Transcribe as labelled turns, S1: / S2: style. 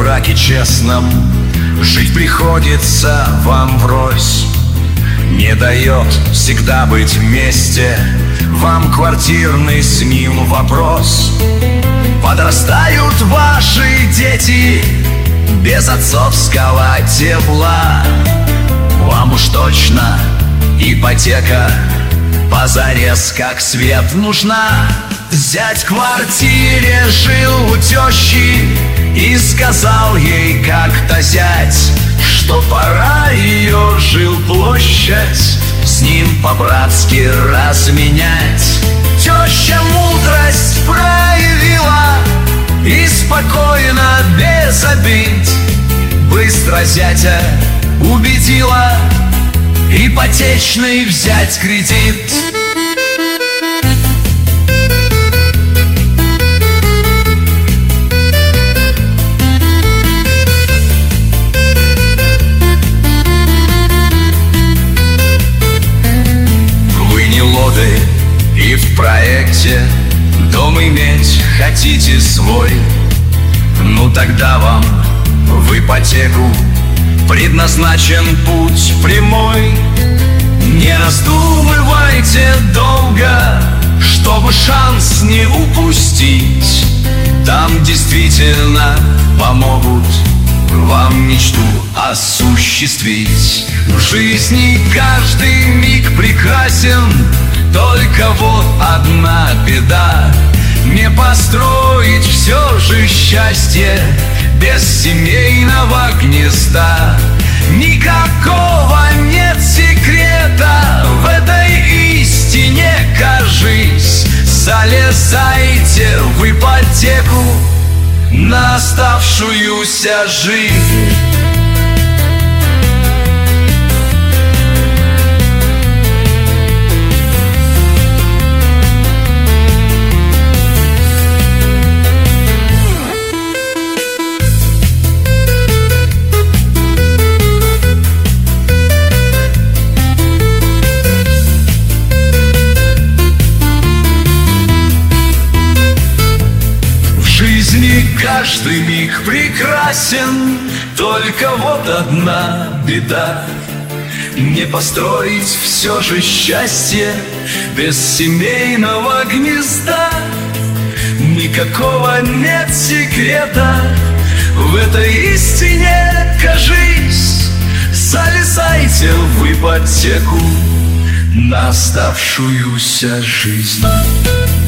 S1: браке честном жить приходится вам врозь. Не дает всегда быть вместе вам квартирный с ним вопрос. Подрастают ваши дети без отцовского тепла. Вам уж точно ипотека позарез как свет нужна. Зять в квартире жил у тещи и сказал ей как-то зять, что пора ее жилплощадь с ним по-братски разменять. Теща мудрость проявила и спокойно, без обид, быстро зятя убедила ипотечный взять кредит. И в проекте дом иметь хотите свой, ну тогда вам в ипотеку предназначен путь прямой. Не раздумывайте долго, чтобы шанс не упустить. Там действительно помогут вам мечту осуществить. В жизни каждый миг прекрасен, только вот одна беда: не построить все же счастье без семейного гнезда. Никакого нет секрета в этой истине, кажись. Залезайте в ипотеку на оставшуюся жизнь. Каждый миг прекрасен, только вот одна беда: не построить все же счастье без семейного гнезда. Никакого нет секрета в этой истине, кажись. Залезайте в ипотеку на оставшуюся жизнь.